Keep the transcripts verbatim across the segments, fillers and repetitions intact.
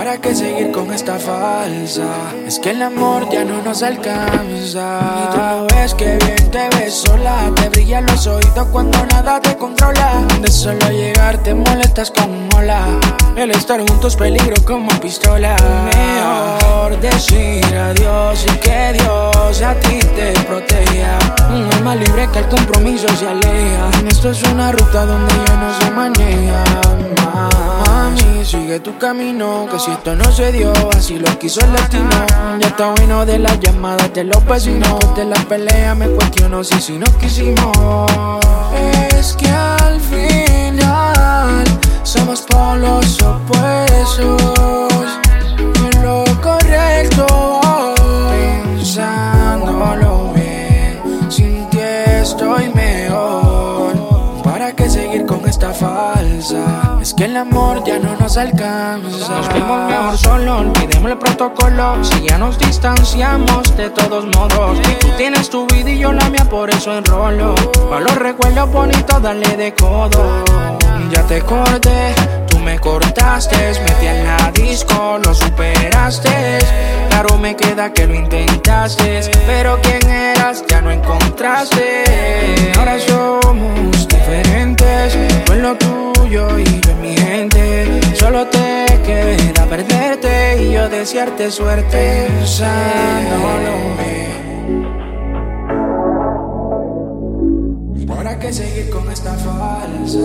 ¿Para qué seguir con esta falsa? Es que el amor ya no nos alcanza. Y tú lo ves que bien te ves sola. Te brillan los oídos cuando nada te controla. De solo llegar te molestas con mola. El estar juntos peligro como pistola. Mejor decir adiós y que Dios a ti te proteja. Un alma libre que el compromiso se aleja. Esto es una ruta donde ya no se maneja. Mami, sigue tu camino, que si esto no se dio, así lo quiso el destino. Ya está bueno de las llamadas de los vecinos. De las peleas me cuestiono si si nos quisimos. Es que al final somos polos opuestos. En lo correcto, pensándolo bien, sin ti estoy mejor. ¿Para qué seguir con esta falsa? Es que el amor ya no nos alcanza. Nos vemos mejor solo, olvidemos el protocolo. Si ya nos distanciamos de todos modos. Tú tienes tu vida y yo la mía, por eso enrolo. Pa' los recuerdos bonitos, dale de codo. Ya te corté, tú me cortaste. Metí en la disco, lo superaste. Claro me queda que lo intentaste, pero quién eras ya no encontraste. Ahora somos diferentes, tú en lo tuyo y yo en mi gente. Solo te queda perderte y yo desearte suerte. Pensándolo bien, ¿para qué seguir con esta falsa?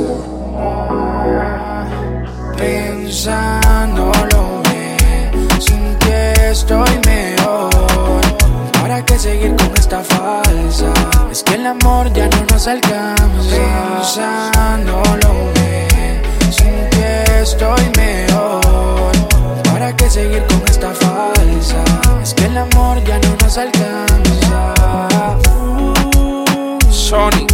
Pensándolo bien, sin que estoy mejor. ¿Para qué seguir con esta falsa? Es que el amor ya no nos alcanza. Pensándolo bien, sin que estoy mejor. ¿Para qué seguir con esta falsa? Es que el amor ya no nos alcanza. Sony